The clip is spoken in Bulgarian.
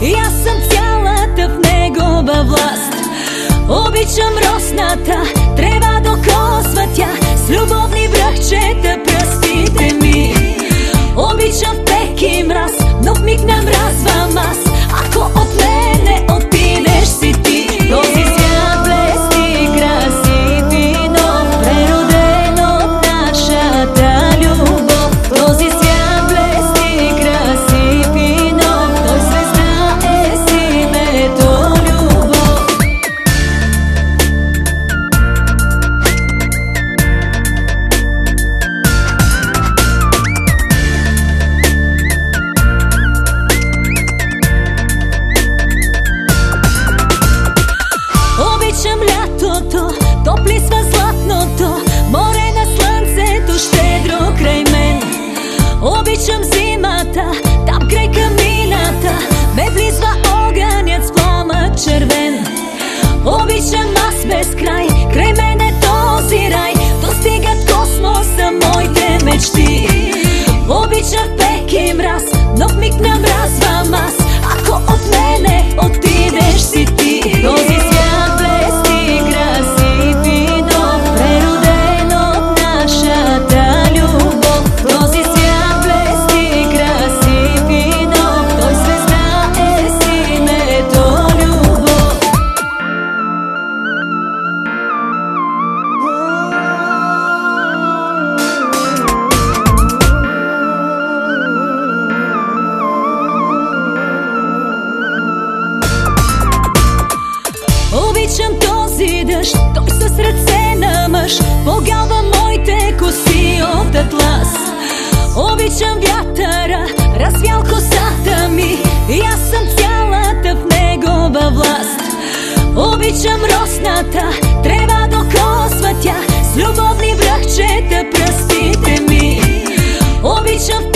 и аз съм цялата в негова власт. Обичам росната трева, докосва тя с любовни връхчета пръстите ми. Обичам пек и мраз, но в миг намразвам аз, ако от мене отидеш си ти. Този свят блести, красив и нов, прероден от нашата любов. Този свят блести, красив и нов, той звезда е с името любов. Обичам лятото, топлисва златното море на слънцето, щедро край мен. Обичам зимата, там край камината ме влизва огънят с пламък червен. Обичам аз без край, край мен е този рай, достигат космоса моите мечти. Обичам пек и мраз, но в миг намразвам аз, ако от мене отидеш си ти. Този свят блести, красив и нов, прероден от нашата любов. Този свят блести, красив и нов, той звезда е с името любов. Обичам този дъжд, той с ръце на мъж погалва моите коси от атлас. Обичам вятъра, развял косата ми, и аз съм цялата в негова власт. Обичам росната трева, докосва тя с любовни връхчета пръстите ми. Обичам